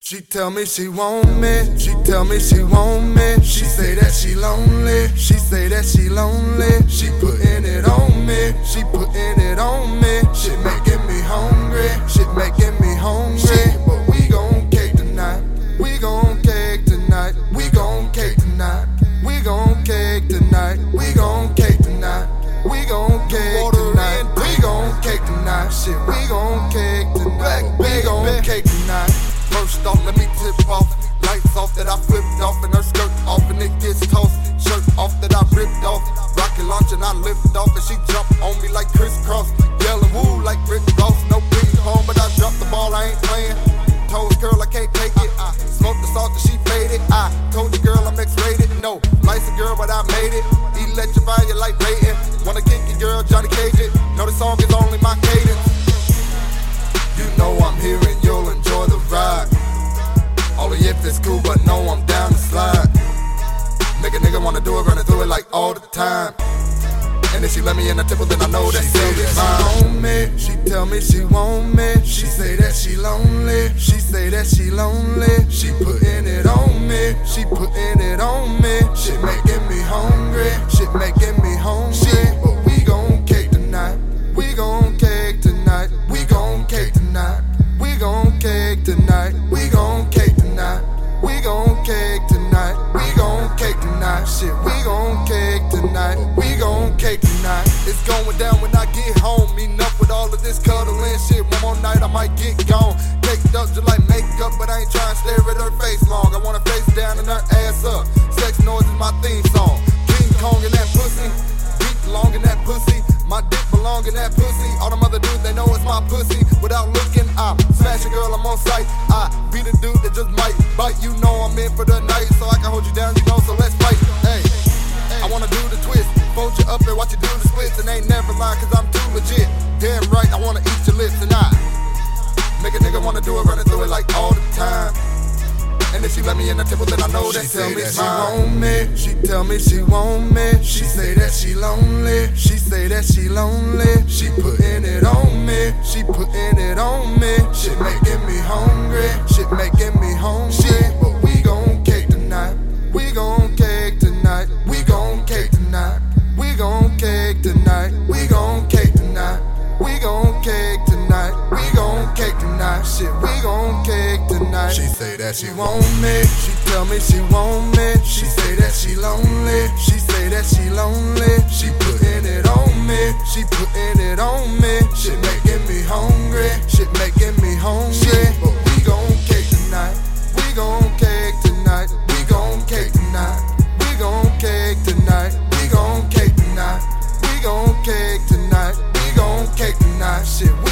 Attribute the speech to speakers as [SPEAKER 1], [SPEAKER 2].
[SPEAKER 1] She tell me she want me, she tell me she want me. She say that she lonely, she say that she lonely. She putting it on me, she putting it on me. Shit making me hungry, shit making me hungry. But we gon' cake tonight, we gon' cake tonight, we gon' cake tonight, we gon' cake tonight, we gon' cake tonight, we gon' cake tonight, we gon' cake tonight. Shit, we gon' cake tonight, we gon' cake tonight. First off, let me tip off. Lights off that I flipped off, and her skirt off, and it gets tossed. Shirt off that I ripped off. Rocket launch and I lift off, and she jumped on me like crisscross. Yelling woo like Rick Ross. No ping pong, but I dropped the ball, I ain't playing. Told girl I can't take it. I smoked the salt and she faded. I told the girl I'm X-rated. No, life's a girl, but I made it. Electrify you like Peyton. Wanna kick your girl, Johnny Cage it. Know the song is only my cadence. You know I'm here and you'll enjoy the ride. Only if it's cool, but no, I'm down to slide. Make a nigga wanna do it, running through it like all the time. And if she let me in the temple, then I know that she's mine. She tell me she want me. She say that she lonely. She say that she lonely. She putting it on me. She putting it on me. Shit making me hungry. Shit making me hungry. But we gon' cake tonight. We gon' cake tonight. We gon' cake tonight. We gon' cake tonight. We gon' cake tonight. We gon' cake tonight. We gon' cake tonight. Shit, we gon' cake tonight. We gon' cake tonight. It's going down when I get home. Enough with all of this cuddling shit. One more night I might get gone. Caked up just like makeup, but I ain't trying to stare at her face long. I want her face down and her ass up. Sex noise is my theme song. King Kong in that pussy. Beat belong in that pussy. My dick belong in that pussy. All them other dudes, they know it's my pussy. Without looking, I smash a girl, I'm on sight. I beat a dude that just might bite. You know I'm in for the night, so I can hold you down, you know, so let's fight. Hey, I wanna do the twist. Fold you up and watch you do the splits. And ain't never lying, cause I'm too legit. Damn right, I wanna eat your lips and I make a nigga wanna do it, running through it like all the time. And if she let me in the temple, then I know that she want me. She tell me she want me. She say that she lonely. She say that she lonely. She putting it on me. She putting it on me. Shit making me hungry. Shit making me hungry. But we gon' cake tonight. We gon' cake tonight. We gon' cake tonight. We gon' cake tonight. We gon' cake tonight. We gon' cake tonight. We gon' cake tonight. Shit, we gon' cake tonight. She say that she want me. She tell me she want me. She say that she lonely. She say that she lonely. She putting it on me. She putting it on me. Shit making me hungry. Shit making me hungry. But we gon' cake tonight. We gon' cake tonight. We gon' cake tonight. We gon' cake tonight. We gon' cake tonight. We gon' cake tonight. We gon' cake tonight. Shit.